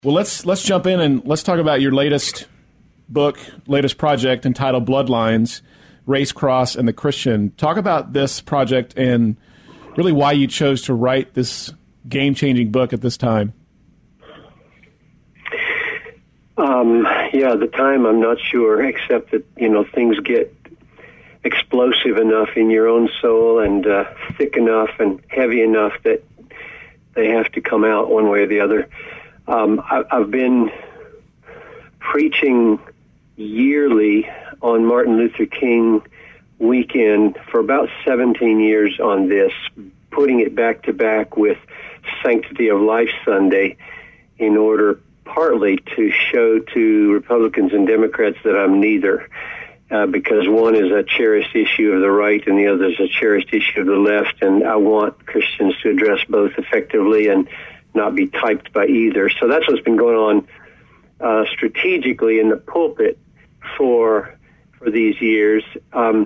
Well, let's jump in and let's talk about your latest book, latest project entitled Bloodlines, Race, Cross, and the Christian. Talk about this project and really why you chose to write this game-changing book at this time. The time I'm not sure, except that, things get explosive enough in your own soul and thick enough and heavy enough that they have to come out one way or the other. I've been preaching yearly on Martin Luther King weekend for about 17 years on this, putting it back to back with Sanctity of Life Sunday in order partly to show to Republicans and Democrats that I'm neither, because one is a cherished issue of the right and the other is a cherished issue of the left, and I want Christians to address both effectively and not be typed by either. So that's what's been going on strategically in the pulpit for these years. I'm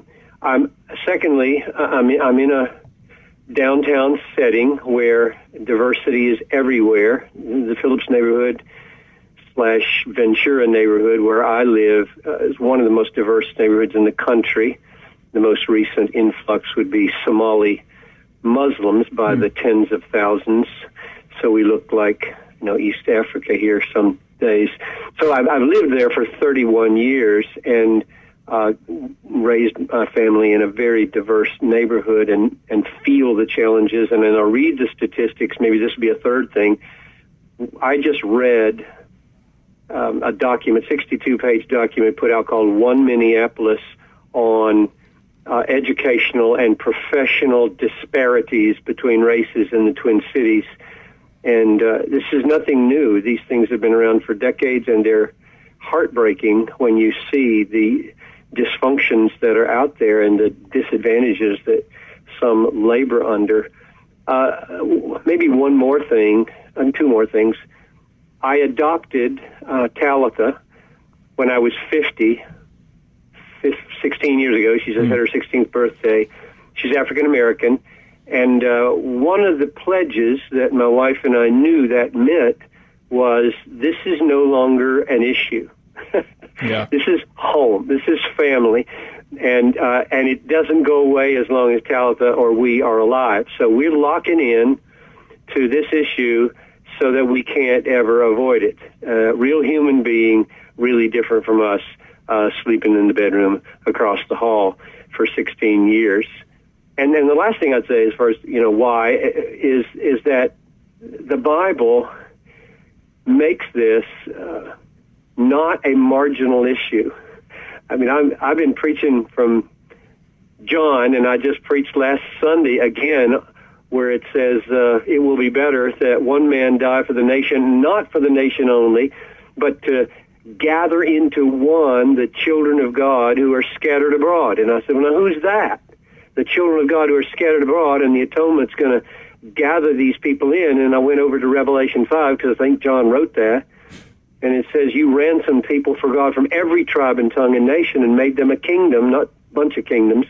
in a downtown setting where diversity is everywhere. The Phillips neighborhood / Ventura neighborhood where I live is one of the most diverse neighborhoods in the country. The most recent influx would be Somali Muslims by the tens of thousands. So we look like, East Africa here some days. So I've lived there for 31 years and raised my family in a very diverse neighborhood and feel the challenges. And then I'll read the statistics. Maybe this will be a third thing. I just read a document, 62-page document put out called One Minneapolis on educational and professional disparities between races in the Twin Cities. And this is nothing new. These things have been around for decades, and they're heartbreaking when you see the dysfunctions that are out there and the disadvantages that some labor under. Maybe one more thing, and two more things. I adopted Talitha when I was 16 years ago. She just had her 16th birthday. She's African American. And one of the pledges that my wife and I knew that meant was this is no longer an issue. Yeah. This is home. This is family. And it doesn't go away as long as Talitha or we are alive. So we're locking in to this issue so that we can't ever avoid it. Real human being, really different from us, sleeping in the bedroom across the hall for 16 years. And then the last thing I'd say as far as, why, is that the Bible makes this not a marginal issue. I mean, I've been preaching from John, and I just preached last Sunday again where it says it will be better that one man die for the nation, not for the nation only, but to gather into one the children of God who are scattered abroad. And I said, well, now who's that? The children of God who are scattered abroad, and the atonement's going to gather these people in. And I went over to Revelation 5 because I think John wrote that. And it says, you ransomed people for God from every tribe and tongue and nation and made them a kingdom, not a bunch of kingdoms.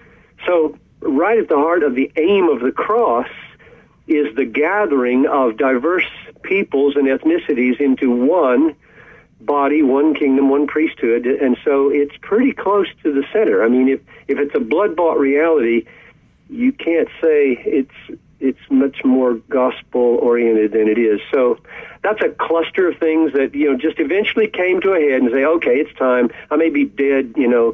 So right at the heart of the aim of the cross is the gathering of diverse peoples and ethnicities into one body, one kingdom, one priesthood. And so it's pretty close to the center. I mean, if it's a blood-bought reality, you can't say it's much more gospel-oriented than it is. So that's a cluster of things that, just eventually came to a head and say, okay, it's time. I may be dead,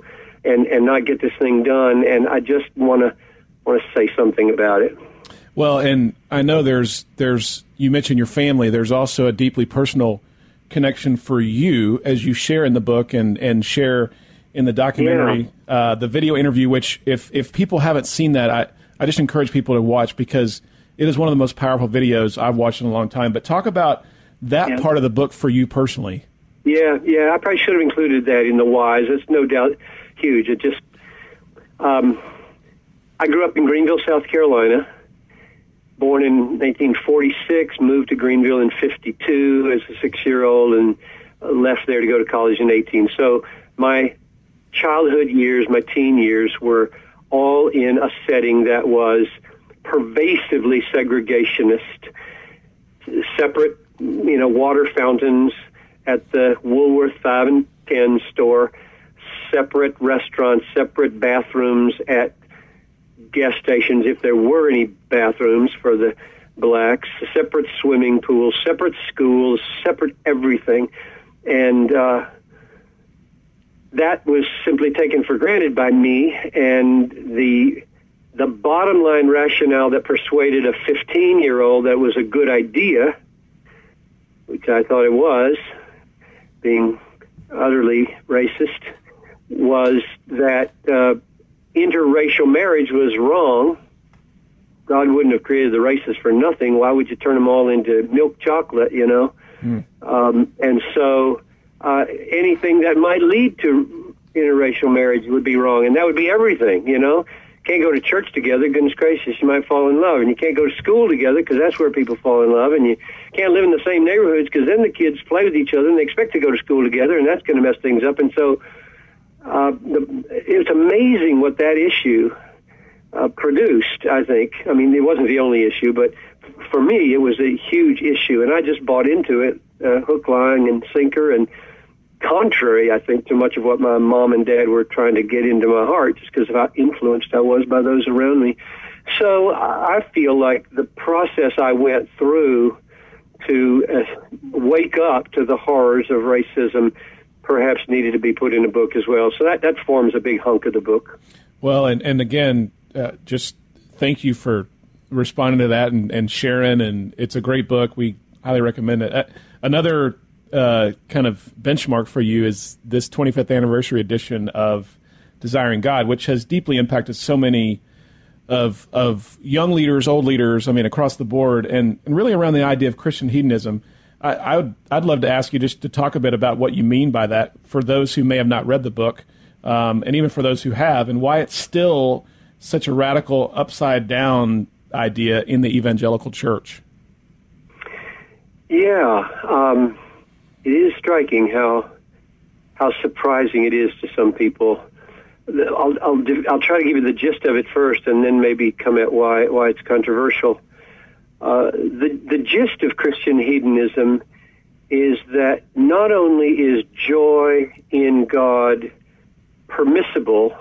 and not get this thing done, and I just want to say something about it. Well, and I know there's you mentioned your family. There's also a deeply personal connection for you as you share in the book and share in the documentary, the video interview, which if people haven't seen that, I just encourage people to watch because it is one of the most powerful videos I've watched in a long time. But talk about that part of the book for you personally. Yeah, I probably should have included that in the whys. It's no doubt huge. It just, I grew up in Greenville, South Carolina, born in 1946, moved to Greenville in 52 as a 6-year-old, and left there to go to college in 18. So my childhood years, my teen years were all in a setting that was pervasively segregationist, separate water fountains at the Woolworth 5 and 10 store, separate restaurants, separate bathrooms at gas stations, if there were any bathrooms for the blacks, separate swimming pools, separate schools, separate everything. And that was simply taken for granted by me. And the bottom line rationale that persuaded a 15-year-old that was a good idea, which I thought it was, being utterly racist, was that interracial marriage was wrong. God wouldn't have created the races for nothing. Why would you turn them all into milk chocolate, And so anything that might lead to interracial marriage would be wrong. And that would be everything, Can't go to church together, goodness gracious, you might fall in love. And you can't go to school together because that's where people fall in love. And you can't live in the same neighborhoods because then the kids play with each other and they expect to go to school together, and that's going to mess things up. And so it's amazing what that issue produced, I think. I mean, it wasn't the only issue, but for me, it was a huge issue. And I just bought into it, hook, line, and sinker, and contrary, I think, to much of what my mom and dad were trying to get into my heart, just because of how influenced I was by those around me. So I feel like the process I went through to wake up to the horrors of racism perhaps needed to be put in a book as well. So that forms a big hunk of the book. Well, and again, just thank you for responding to that and sharing, and it's a great book. We highly recommend it. Another kind of benchmark for you is this 25th anniversary edition of Desiring God, which has deeply impacted so many of young leaders, old leaders, across the board, and really around the idea of Christian hedonism. I'd love to ask you just to talk a bit about what you mean by that for those who may have not read the book, and even for those who have, and why it's still such a radical upside-down idea in the evangelical church. Yeah, it is striking how surprising it is to some people. I'll try to give you the gist of it first, and then maybe come at why it's controversial. The gist of Christian hedonism is that not only is joy in God permissible,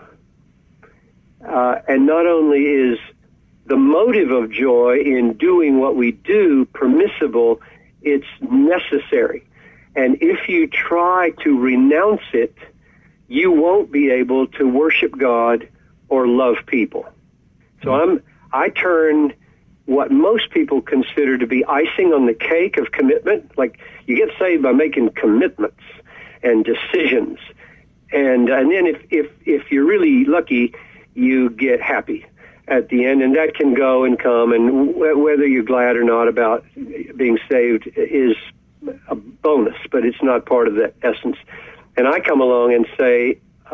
and not only is the motive of joy in doing what we do permissible, it's necessary. And if you try to renounce it, you won't be able to worship God or love people. So I turn what most people consider to be icing on the cake of commitment. Like, you get saved by making commitments and decisions, and then if you're really lucky, you get happy at the end, and that can go and come, and whether you're glad or not about being saved is a bonus, but it's not part of the essence. And I come along and say,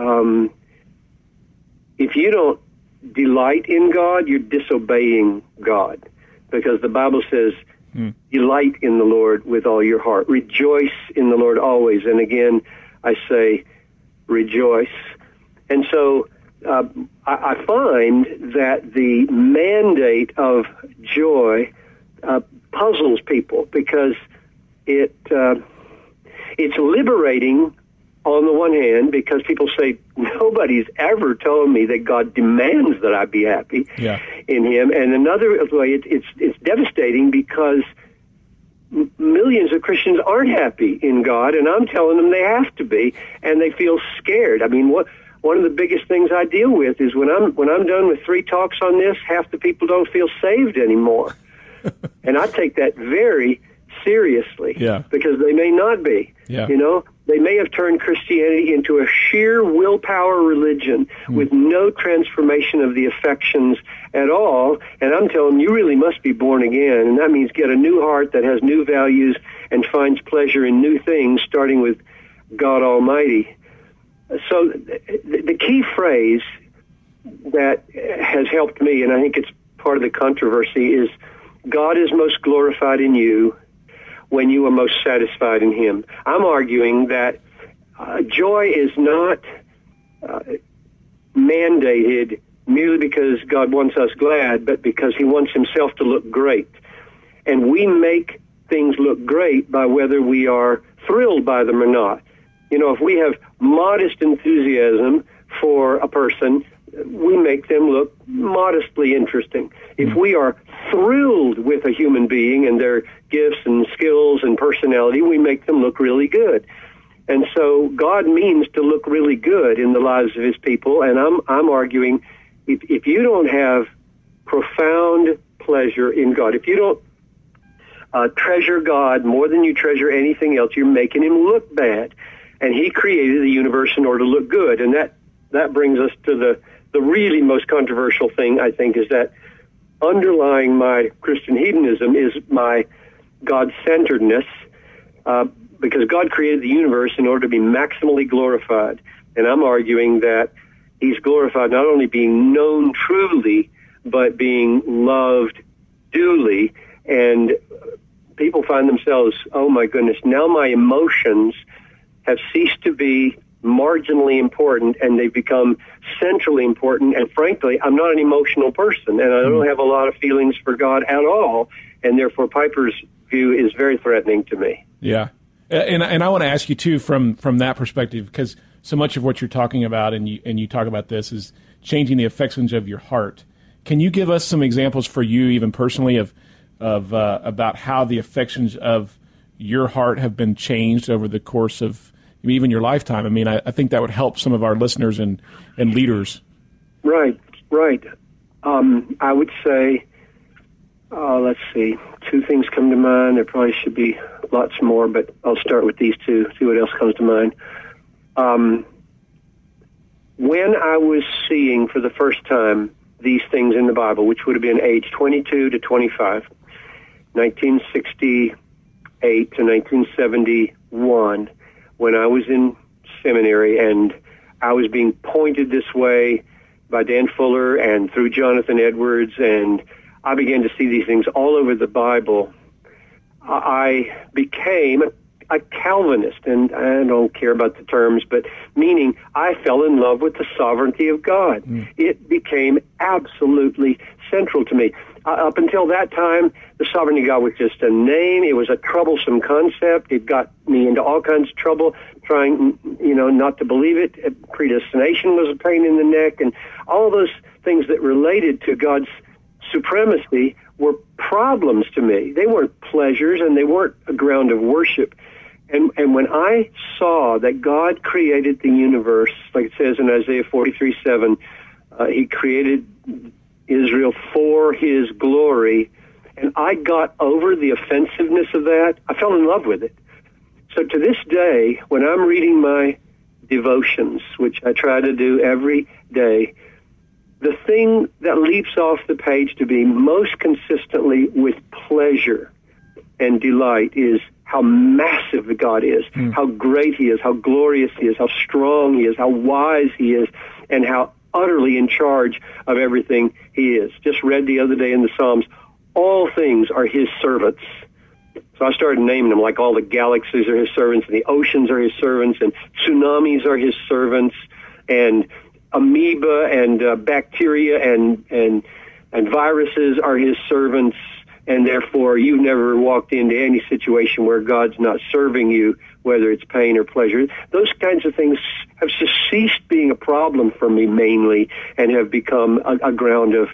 if you don't delight in God, you're disobeying God, because the Bible says, delight in the Lord with all your heart. Rejoice in the Lord always. And again, I say, rejoice. And so I find that the mandate of joy puzzles people, because it's liberating on the one hand, because people say, nobody's ever told me that God demands that I be happy in Him. And another way, it's devastating, because millions of Christians aren't happy in God, and I'm telling them they have to be, and they feel scared. I mean, one of the biggest things I deal with is when I'm done with 3 talks on this, half the people don't feel saved anymore. And I take that very seriously, because they may not be. They may have turned Christianity into a sheer willpower religion with no transformation of the affections at all. And I'm telling them, you really must be born again. And that means get a new heart that has new values and finds pleasure in new things, starting with God Almighty. So the key phrase that has helped me, and I think it's part of the controversy, is God is most glorified in you when you are most satisfied in Him. I'm arguing that joy is not mandated merely because God wants us glad, but because He wants Himself to look great. And we make things look great by whether we are thrilled by them or not. You know, if we have modest enthusiasm for a person, we make them look modestly interesting. If we are thrilled with a human being and their gifts and skills and personality, we make them look really good. And so God means to look really good in the lives of his people, and I'm arguing if you don't have profound pleasure in God, if you don't treasure God more than you treasure anything else, you're making him look bad. And he created the universe in order to look good. And that brings us to the really most controversial thing, I think, is that underlying my Christian hedonism is my God-centeredness, because God created the universe in order to be maximally glorified. And I'm arguing that he's glorified not only being known truly, but being loved duly. And people find themselves, oh my goodness, now my emotions have ceased to be marginally important, and they've become centrally important. And frankly, I'm not an emotional person, and I don't have a lot of feelings for God at all. And therefore, Piper's view is very threatening to me. Yeah, and I want to ask you too from that perspective, because so much of what you're talking about, and you talk about this, is changing the affections of your heart. Can you give us some examples for you, even personally, of about how the affections of your heart have been changed over the course of even your lifetime? I mean, I think that would help some of our listeners and leaders. Right. I would say, let's see, two things come to mind. There probably should be lots more, but I'll start with these two, see what else comes to mind. When I was seeing for the first time these things in the Bible, which would have been age 22 to 25, 1968 to 1971, when I was in seminary, and I was being pointed this way by Dan Fuller and through Jonathan Edwards, and I began to see these things all over the Bible. I became a Calvinist, and I don't care about the terms, but meaning I fell in love with the sovereignty of God. It became absolutely central to me. Up until that time, the sovereignty of God was just a name. It was a troublesome concept. It got me into all kinds of trouble trying, not to believe it. Predestination was a pain in the neck, and all those things that related to God's supremacy were problems to me. They weren't pleasures, and they weren't a ground of worship. And when I saw that God created the universe, like it says in Isaiah 43:7, he created Israel for his glory, and I got over the offensiveness of that, I fell in love with it. So to this day, when I'm reading my devotions, which I try to do every day, the thing that leaps off the page to be most consistently with pleasure and delight is how massive God is, how great he is, how glorious he is, how strong he is, how wise he is, and how utterly in charge of everything he is. Just read the other day in the Psalms, all things are his servants. So I started naming them, like all the galaxies are his servants, and the oceans are his servants, and tsunamis are his servants, and amoeba and bacteria and viruses are his servants. And therefore, you've never walked into any situation where God's not serving you, whether it's pain or pleasure. Those kinds of things have just ceased being a problem for me mainly, and have become a ground of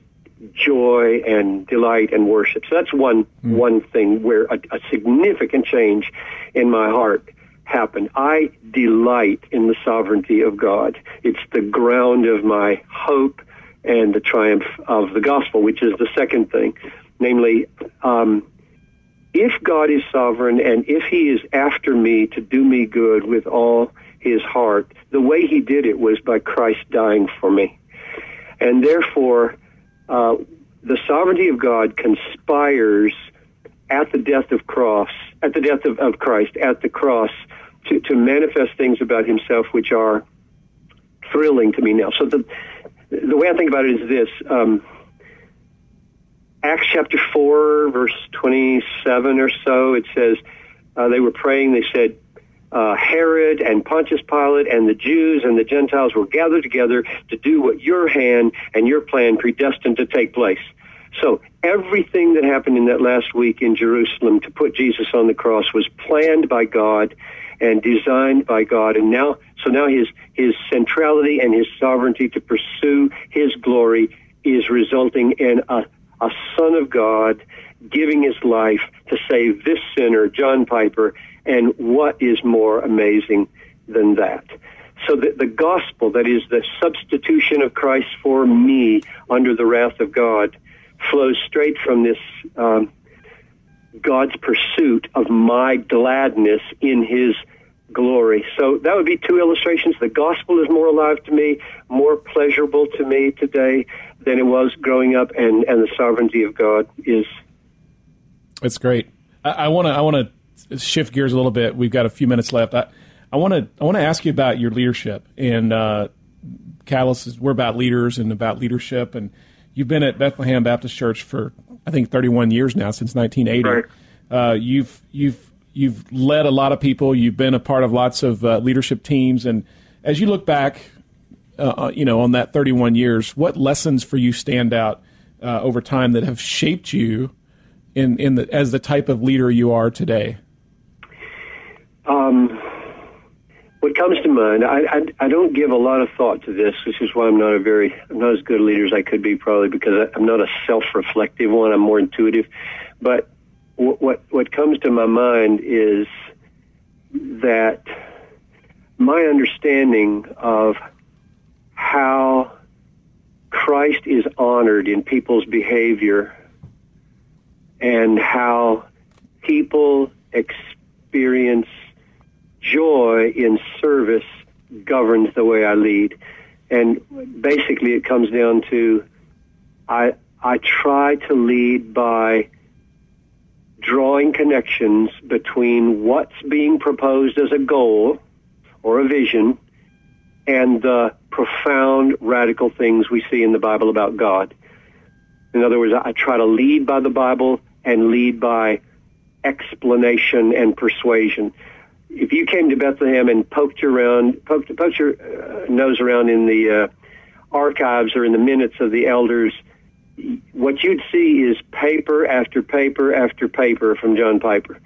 joy and delight and worship. So that's one thing where a significant change in my heart happened. I delight in the sovereignty of God. It's the ground of my hope and the triumph of the gospel, which is the second thing. Namely, if God is sovereign and if he is after me to do me good with all his heart, the way he did it was by Christ dying for me. And therefore, the sovereignty of God conspires at the death of Christ, at the cross, to manifest things about himself which are thrilling to me now. So the way I think about it is this. Acts chapter 4, verse 27 or so, it says, they were praying, they said, Herod and Pontius Pilate and the Jews and the Gentiles were gathered together to do what your hand and your plan predestined to take place. So everything that happened in that last week in Jerusalem to put Jesus on the cross was planned by God and designed by God. And now his centrality and his sovereignty to pursue his glory is resulting in a Son of God giving his life to save this sinner, John Piper. And what is more amazing than that? So the gospel, that is the substitution of Christ for me under the wrath of God, flows straight from this God's pursuit of my gladness in his glory. So that would be two illustrations. The gospel is more alive to me, more pleasurable to me today than it was growing up, and the sovereignty of God is. That's great. I want to shift gears a little bit. We've got a few minutes left. I want to ask you about your leadership. And Catalyst, we're about leaders and about leadership. And you've been at Bethlehem Baptist Church for, I think, 31 years now, since 1980. Right. You've led a lot of people. You've been a part of lots of leadership teams. And as you look back, on that 31 years, what lessons for you stand out over time that have shaped you as the type of leader you are today? What comes to mind, I don't give a lot of thought to this, which is why I'm not as good a leader as I could be, probably because I'm not a self-reflective one. I'm more intuitive. But what comes to my mind is that my understanding of how Christ is honored in people's behavior and how people experience joy in service governs the way I lead. And basically it comes down to I try to lead by drawing connections between what's being proposed as a goal or a vision and the profound, radical things we see in the Bible about God. In other words, I try to lead by the Bible and lead by explanation and persuasion. If you came to Bethlehem and poked your nose around in the archives or in the minutes of the elders, what you'd see is paper after paper after paper from John Piper.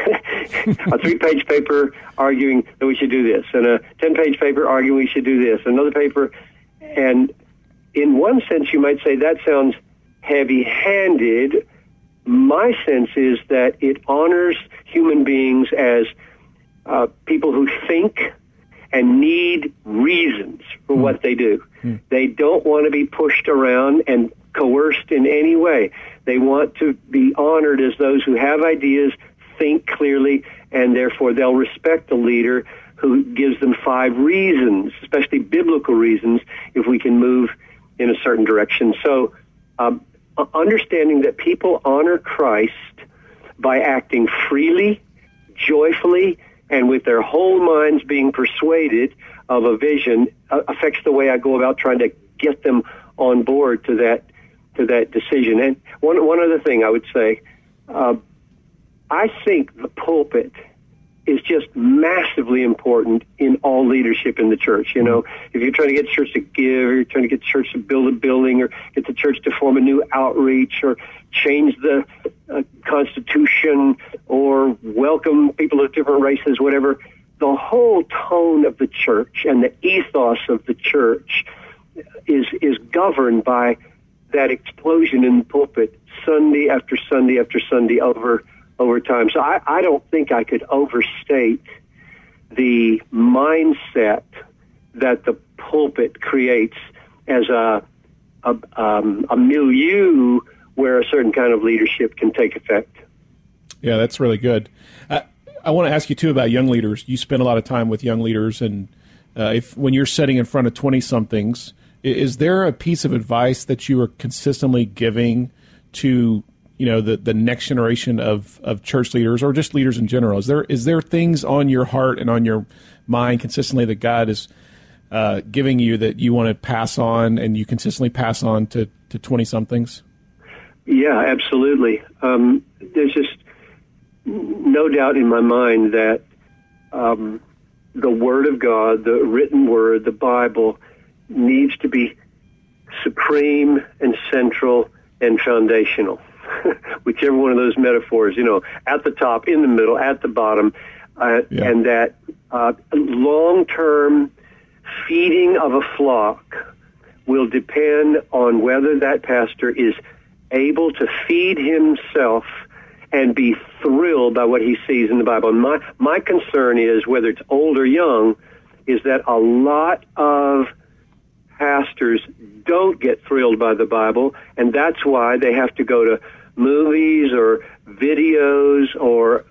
A 3-page paper arguing that we should do this, and a 10-page paper arguing we should do this, another paper. And in one sense, you might say that sounds heavy-handed. My sense is that it honors human beings as people who think and need reasons for what they do. They don't want to be pushed around and coerced in any way. They want to be honored as those who have ideas, think clearly, and therefore they'll respect a leader who gives them 5 reasons, especially biblical reasons, if we can move in a certain direction. So understanding that people honor Christ by acting freely, joyfully, and with their whole minds being persuaded of a vision affects the way I go about trying to get them on board to that decision. And one other thing I would say, I think the pulpit is just massively important in all leadership in the church. You know, if you're trying to get the church to give, or you're trying to get the church to build a building, or get the church to form a new outreach, or change the Constitution, or welcome people of different races, whatever, the whole tone of the church and the ethos of the church is governed by that explosion in the pulpit Sunday after Sunday after Sunday over time. So I don't think I could overstate the mindset that the pulpit creates as a milieu where a certain kind of leadership can take effect. Yeah, that's really good. I want to ask you, too, about young leaders. You spend a lot of time with young leaders, and when you're sitting in front of 20-somethings, is there a piece of advice that you are consistently giving to the next generation of church leaders, or just leaders in general? Is there things on your heart and on your mind consistently that God is giving you that you want to pass on, and you consistently pass on to 20-somethings? Yeah, absolutely. There's just no doubt in my mind that the Word of God, the written Word, the Bible, needs to be supreme and central and foundational. Whichever one of those metaphors, at the top, in the middle, at the bottom, and that long-term feeding of a flock will depend on whether that pastor is able to feed himself and be thrilled by what he sees in the Bible. And my concern is, whether it's old or young, is that a lot of pastors don't get thrilled by the Bible, and that's why they have to go to movies or videos or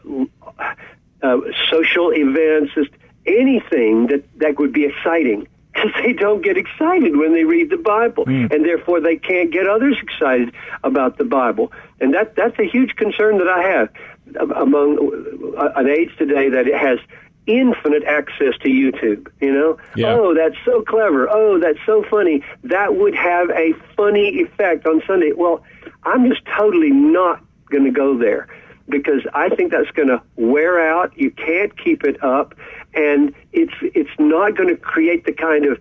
social events, just anything that would be exciting, because they don't get excited when they read the Bible, and therefore they can't get others excited about the Bible. And that's a huge concern that I have among an age today that it has infinite access to YouTube, Yeah. Oh, that's so clever. Oh, that's so funny. That would have a funny effect on Sunday. Well, I'm just totally not going to go there, because I think that's going to wear out. You can't keep it up, and it's not going to create the kind of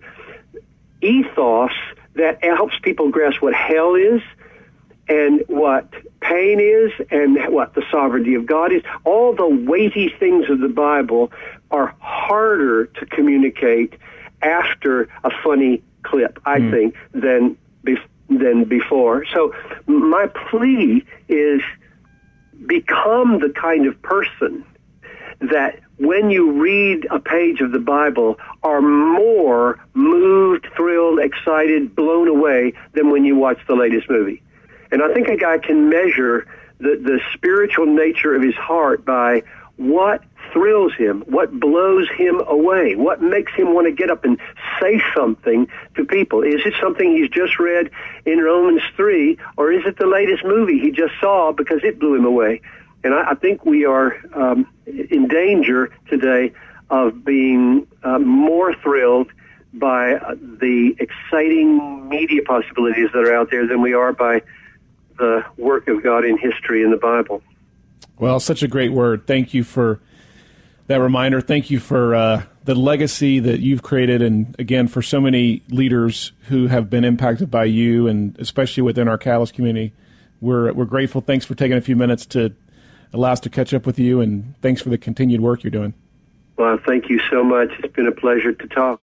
ethos that helps people grasp what hell is and what pain is and what the sovereignty of God is. All the weighty things of the Bible are harder to communicate after a funny clip, I think, than before. So my plea is, become the kind of person that when you read a page of the Bible are more moved, thrilled, excited, blown away than when you watch the latest movie. And I think a guy can measure the spiritual nature of his heart by what thrills him, what blows him away, what makes him want to get up and say something to people. Is it something he's just read in Romans 3, or is it the latest movie he just saw because it blew him away? And I think we are in danger today of being more thrilled by the exciting media possibilities that are out there than we are by the work of God in history in the Bible. Well, such a great word. Thank you for that reminder. Thank you for the legacy that you've created, and again, for so many leaders who have been impacted by you, and especially within our Catalyst community. We're grateful. Thanks for taking a few minutes to allow us to catch up with you, and thanks for the continued work you're doing. Well, thank you so much. It's been a pleasure to talk.